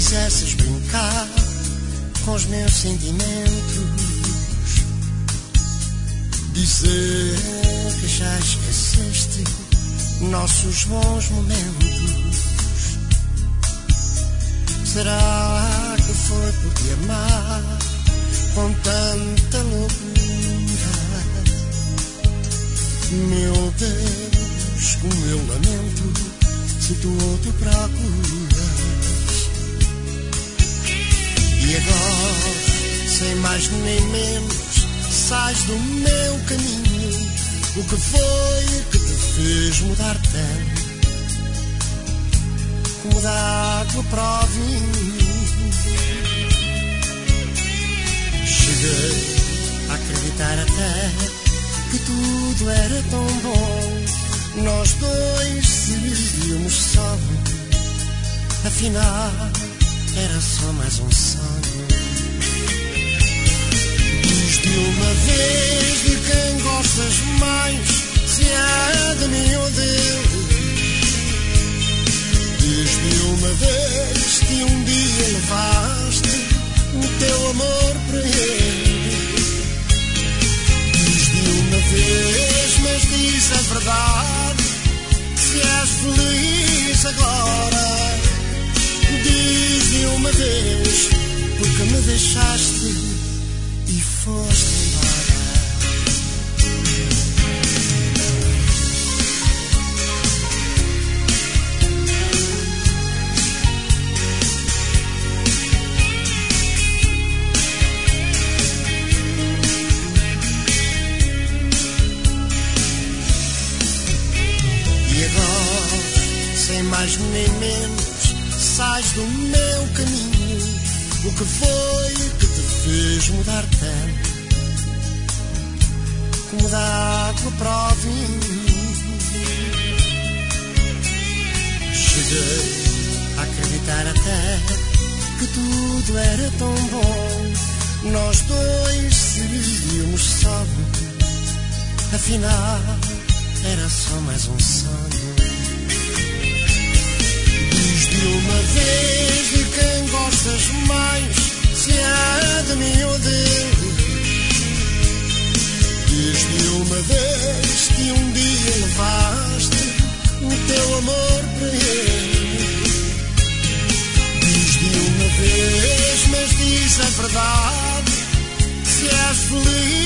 quisesses brincar com os meus sentimentos, dizer que já esqueceste nossos bons momentos. Será que foi por te amar com tanta loucura? Meu Deus, como eu lamento se tu outro procuras. E agora, sem mais nem menos, sais do meu caminho. O que foi que te fez mudar tanto? Como da água para o vinho. Cheguei a acreditar até que tudo era tão bom. Nós dois seríamos só. Afinal, era só mais um sonho. Diz-me uma vez de quem gostas mais, se é de mim ou dele. Diz-me uma vez que um dia levaste o teu amor para ele. Diz-me uma vez, mas diz a verdade, se és feliz agora. Diz-me uma vez, porque me deixaste e foste embora. E agora, sem mais nem menos, sais do meu caminho. O que foi que te fez mudar tanto? Como da água para o vinho. Cheguei a acreditar até que tudo era tão bom. Nós dois seríamos só. Afinal, era só mais um sonho. Diz-me uma vez de quem gostas mais, se é de mim ou dele. Diz-me uma vez que um dia levaste o teu amor para ele. Diz-me uma vez, mas diz a verdade, se és feliz